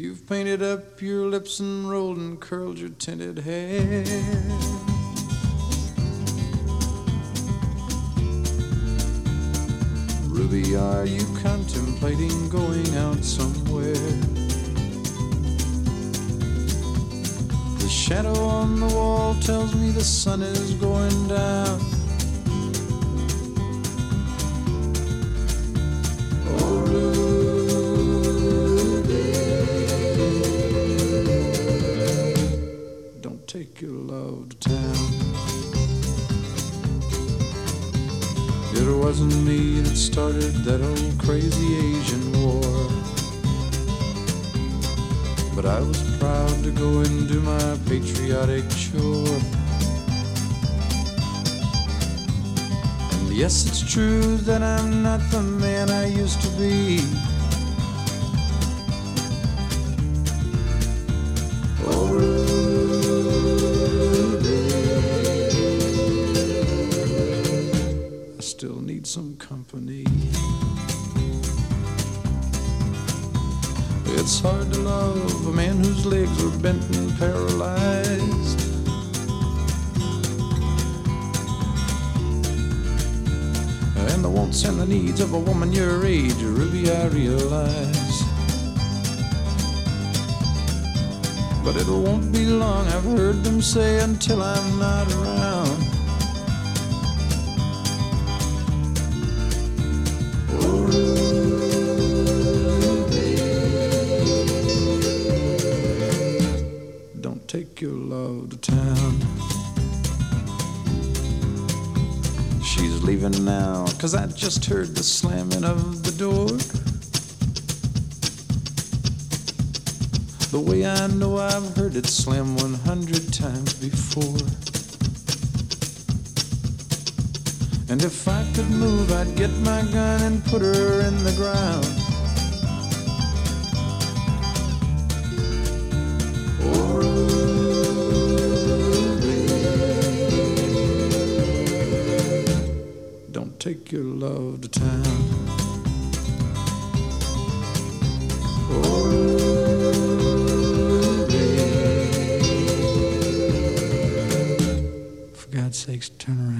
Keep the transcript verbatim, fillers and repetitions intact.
You've painted up your lips and rolled and curled your tinted hair. Ruby, are you contemplating going out somewhere? The shadow on the wall tells me the sun is going down. Oh, Ruby, don't take your love to town. It wasn't me that started that old crazy Asian war, but I was proud to go and do my patriotic chore. And yes, it's true that I'm not the man I used to be. Oh, Ruby, I still need some company. It's hard to love a man whose legs are bent and paralyzed. And the wants and the needs of a woman your age, Ruby, I realize. But it won't be long, I've heard them say, until I'm not around. Oh, take your love to town. She's leaving now, 'cause I just heard the slamming of the door. The way I know I've heard it slam one hundred times before. And if I could move, I'd get my gun and put her in the ground. Take your love to town. Oh, Ruby, for God's sakes, turn around.